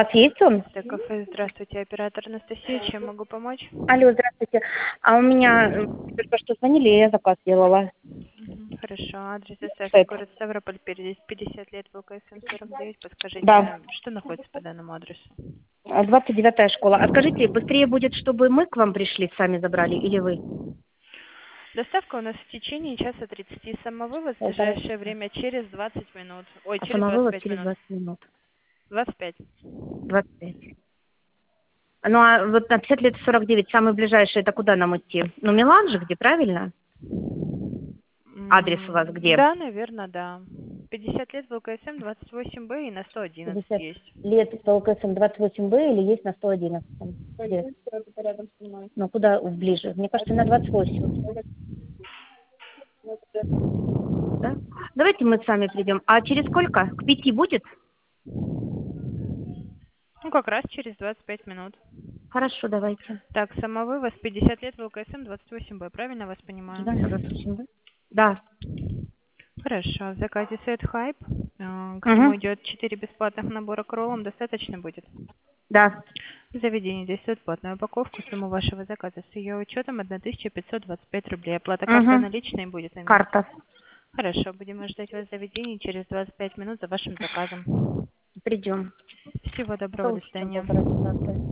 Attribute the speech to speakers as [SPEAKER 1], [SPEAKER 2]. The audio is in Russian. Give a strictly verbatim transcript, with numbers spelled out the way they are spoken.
[SPEAKER 1] У вас есть он?
[SPEAKER 2] Это кафе. Здравствуйте, оператор Анастасия. Чем могу помочь?
[SPEAKER 1] Алло, здравствуйте. А у меня э, только что звонили, и я заказ делала.
[SPEAKER 2] Мгм. Хорошо. Адрес доставки
[SPEAKER 1] Сэт.
[SPEAKER 2] город Ставрополь, перед пятьдесят лет, ВКСМ сорок девять.
[SPEAKER 1] Да.
[SPEAKER 2] Подскажите, что находится по данному адресу?
[SPEAKER 1] А, двадцать девятая школа. А скажите, быстрее будет, чтобы мы к вам пришли, сами забрали, или вы?
[SPEAKER 2] Доставка у нас в течение часа тридцати. Самовывоз в
[SPEAKER 1] Полтора
[SPEAKER 2] ближайшее
[SPEAKER 1] часа.
[SPEAKER 2] время через двадцать минут. Ой,
[SPEAKER 1] А
[SPEAKER 2] через двадцать
[SPEAKER 1] самовывоз
[SPEAKER 2] пять
[SPEAKER 1] через
[SPEAKER 2] минут.
[SPEAKER 1] двадцать минут.
[SPEAKER 2] двадцать пять.
[SPEAKER 1] двадцать пять. Ну, а вот на пятьдесят лет сорок девять, самый ближайший, это куда нам идти? Ну, Милан же где, правильно? Адрес у вас
[SPEAKER 2] М,
[SPEAKER 1] где?
[SPEAKER 2] Да, наверное, да. пятьдесят лет, ВКСМ, двадцать восемь Б и на сто одиннадцать
[SPEAKER 1] пятьдесят
[SPEAKER 2] есть.
[SPEAKER 1] лет по ЛКСМ двадцать восемь Б или есть на сто одиннадцать? Где? Ну, куда ближе? Мне кажется, на двадцать восемь. Да? Давайте мы сами придем. А через сколько? К пяти будет?
[SPEAKER 2] Ну, как раз через двадцать пять минут.
[SPEAKER 1] Хорошо, давайте.
[SPEAKER 2] Так, самовывоз пятьдесят лет, ВКСМ, двадцать восемь Б, правильно вас понимаю?
[SPEAKER 1] Да, на двадцать восемь Б. Да.
[SPEAKER 2] Хорошо, в заказе сет хайп. э, К нему
[SPEAKER 1] Угу.
[SPEAKER 2] идет четыре бесплатных набора к роллам, достаточно будет?
[SPEAKER 1] Да.
[SPEAKER 2] Заведение действует платную упаковку, сумму вашего заказа с ее учетом тысяча пятьсот двадцать пять рублей. Оплата картой
[SPEAKER 1] Угу.
[SPEAKER 2] наличной будет на месте.
[SPEAKER 1] Карта.
[SPEAKER 2] Хорошо, будем ждать вас в заведении через двадцать пять минут за вашим заказом.
[SPEAKER 1] Придем.
[SPEAKER 2] Всего доброго,
[SPEAKER 1] Это
[SPEAKER 2] до
[SPEAKER 1] учтем
[SPEAKER 2] свидания.
[SPEAKER 1] полтора часа.